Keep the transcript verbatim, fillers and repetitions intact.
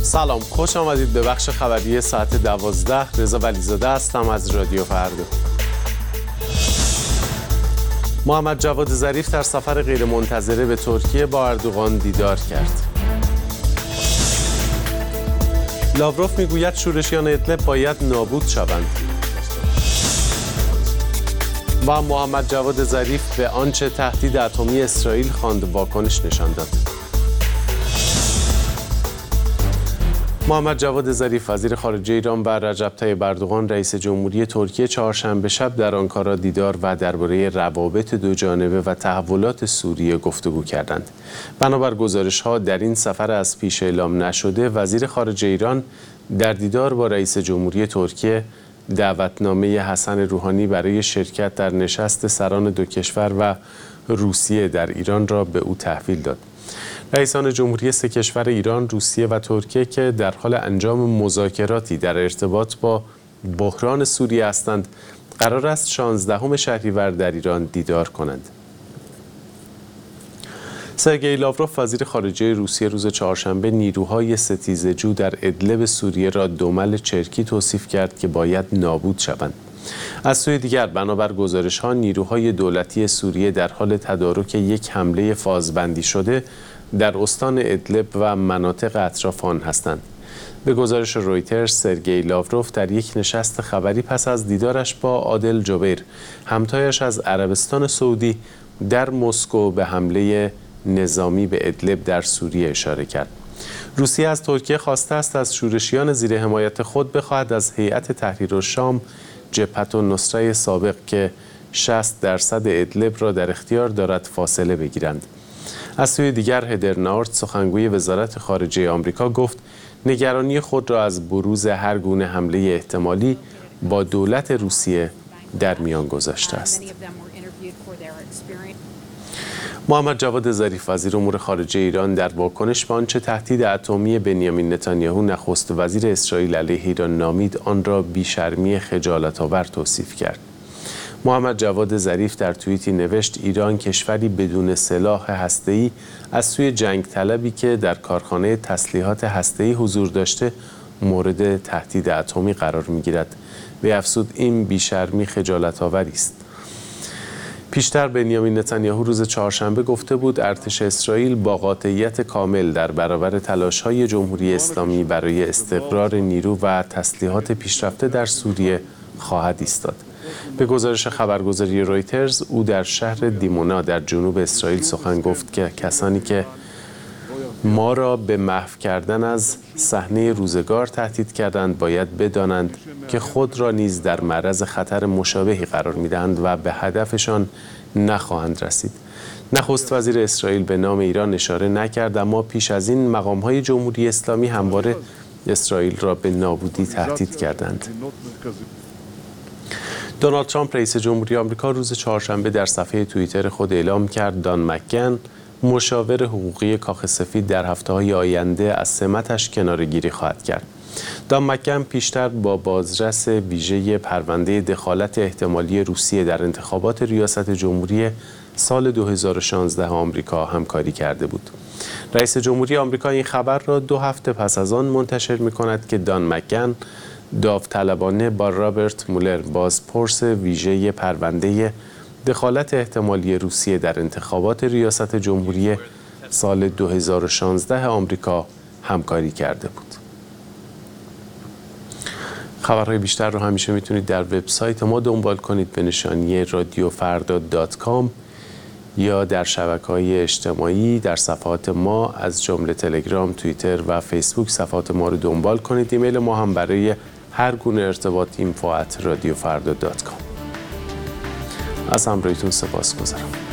سلام، خوش آمدید به بخش خبری ساعت دوازده. رضا ولیزاده هستم از رادیو فردا. محمد جواد ظریف در سفر غیرمنتظره به ترکیه با اردوغان دیدار کرد. لاوروف میگوید شورشیان ادلب باید نابود شوند. و محمد جواد ظریف به آنچه تهدید اتمی اسرائیل خواند واکنش نشان داد. محمد جواد ظریف وزیر خارجه ایران و رجب طیب اردوغان رئیس جمهوری ترکیه چهارشنبه شب در آنکارا دیدار و درباره روابط دوجانبه و تحولات سوریه گفتگو کردند. بنابر گزارش‌ها در این سفر از پیش اعلام نشده وزیر خارجه ایران در دیدار با رئیس جمهوری ترکیه دعوتنامه حسن روحانی برای شرکت در نشست سران دو کشور و روسیه در ایران را به او تحویل داد. رئیسان جمهوری سه کشور ایران، روسیه و ترکیه که در حال انجام مذاکراتی در ارتباط با بحران سوریه هستند، قرار است شانزدهم شهریور در ایران دیدار کنند. سرگئی لاوروف وزیر خارجه روسیه روز چهارشنبه نیروهای ستیزجو در ادلب سوریه را دمل چرکی توصیف کرد که باید نابود شوند. از سوی دیگر بنابر گزارش‌ها نیروهای دولتی سوریه در حال تدارک یک حمله فازبندی شده در استان ادلب و مناطق اطراف آن هستند. به گزارش رویترز، سرگئی لاوروف در یک نشست خبری پس از دیدارش با عادل جبیر، همتایش از عربستان سعودی، در مسکو به حمله نظامی به ادلب در سوریه اشاره کرد. روسیه از ترکیه خواسته است از شورشیان زیر حمایت خود بخواهد از هیئت تحریر الشام جبهة النصره سابق که شصت درصد ادلب را در اختیار دارد فاصله بگیرند. از سوی دیگر هدر نارت سخنگوی وزارت خارجه آمریکا گفت نگرانی خود را از بروز هر گونه حمله احتمالی با دولت روسیه در میان گذاشته است. محمد جواد ظریف وزیر امور خارجه ایران در واکنش به آنچه تهدید اتمی بنیامین نتانیاهو نخست وزیر اسرائیل علیه ایران نامید، آن را بیشرمی خجالت‌آور توصیف کرد. محمد جواد ظریف در توییتی نوشت ایران کشوری بدون سلاح هسته‌ای از سوی جنگ طلبی که در کارخانه تسلیحات هسته‌ای حضور داشته مورد تهدید اتمی قرار می‌گیرد. به افزود این بیشرمی خجالت‌آوری است. پیشتر بنیامین نتانیاهو روز چهارشنبه گفته بود ارتش اسرائیل با قاطعیت کامل در برابر تلاش‌های جمهوری اسلامی برای استقرار نیرو و تسلیحات پیشرفته در سوریه خواهد ایستاد. به گزارش خبرگزاری رویترز، او در شهر دیمونا در جنوب اسرائیل سخن گفت که کسانی که ما را به محو کردن از صحنه روزگار تهدید کردند باید بدانند که خود را نیز در معرض خطر مشابهی قرار می‌دهند و به هدفشان نخواهند رسید. نخست وزیر اسرائیل به نام ایران اشاره نکرد، اما پیش از این مقام‌های جمهوری اسلامی همواره اسرائیل را به نابودی تهدید کردند. دونالد ترامپ رئیس جمهوری آمریکا روز چهارشنبه در صفحه توییتر خود اعلام کرد دان مکگن مشاور حقوقی کاخ سفید در هفته‌های آینده از سمتش کناره‌گیری خواهد کرد. دان مکگن پیشتر با بازرس ویژه پرونده دخالت احتمالی روسیه در انتخابات ریاست جمهوری سال دو هزار و شانزده آمریکا همکاری کرده بود. رئیس جمهوری آمریکا این خبر را دو هفته پس از آن منتشر می‌کند که دان مکگن داوطلبانه با رابرت مولر بازپرس ویژه پرونده دخالت احتمالی روسیه در انتخابات ریاست جمهوری سال دو هزار و شانزده آمریکا همکاری کرده بود. خبرهای بیشتر رو همیشه میتونید در وبسایت ما دنبال کنید به نشانی رادیو فردا دات کام یا در شبکه‌های اجتماعی در صفحات ما از جمله تلگرام، توییتر و فیسبوک صفحات ما رو دنبال کنید. ایمیل ما هم برای هر گونه ارتباط اینفو ات رادیو فردا دات کام. از همراهیتون سپاسگزارم.